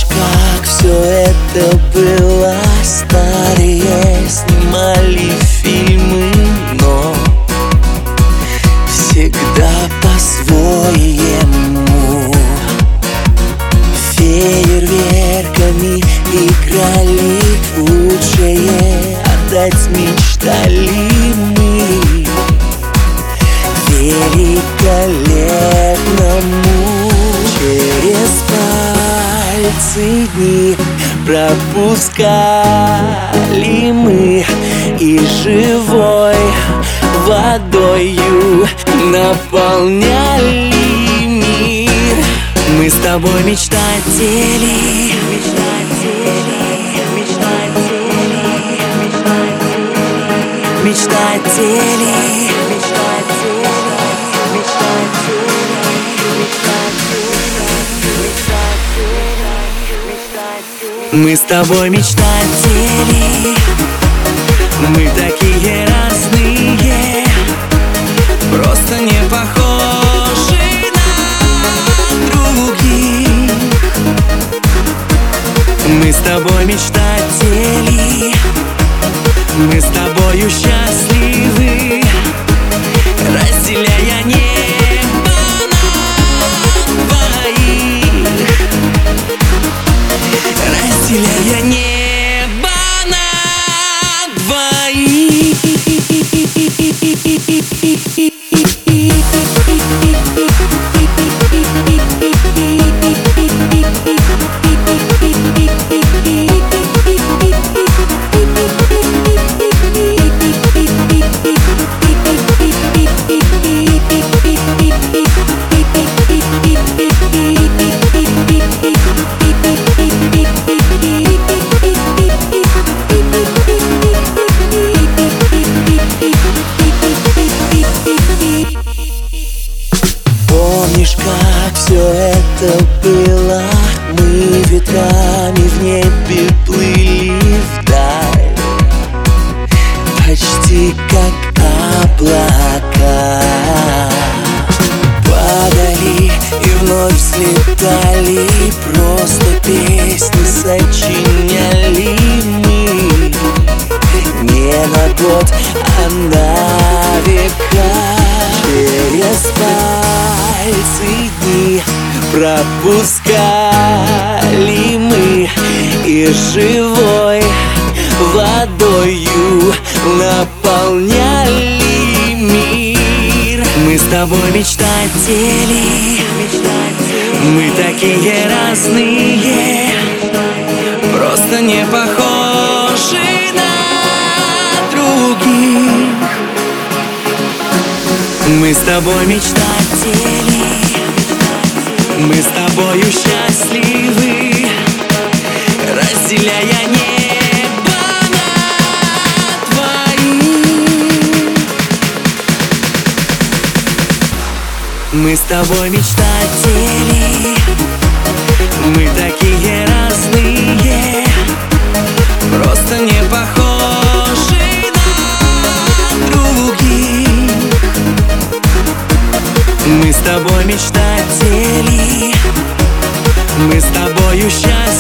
как все это было. Старые снимали фильмы, но всегда по-своему. Фейерверками играли, лучшее отдать мечтали мы великолепному. Через пальцы дни пропускали мы и живой водою наполняли мир. Мы с тобой мечтатели, мечтатели. Мы с тобой мечтатели, мы такие разные, просто не похожи на других. Мы с тобой мечтатели, мы с тобою счастливы, разделяя небо на двоих, разделяя небо на двоих. Помнишь, как все это было? Мы ветрами в небе плыли вдаль, почти как облака. Падали и вновь взлетали, просто песни сочиняли мы не на год, а на века. Через пальцы дни пропускали мы и живой водою наполняли мир. Мы с тобой мечтатели, мы такие разные, просто не похожи на других. Мы с тобой мечтатели, мы с тобою счастливы, разделяя небо на двоих. Мы с тобой мечтатели, мы такие разные, просто не похожи на других. Мы с тобой мечтатели, мы с тобою счастливы,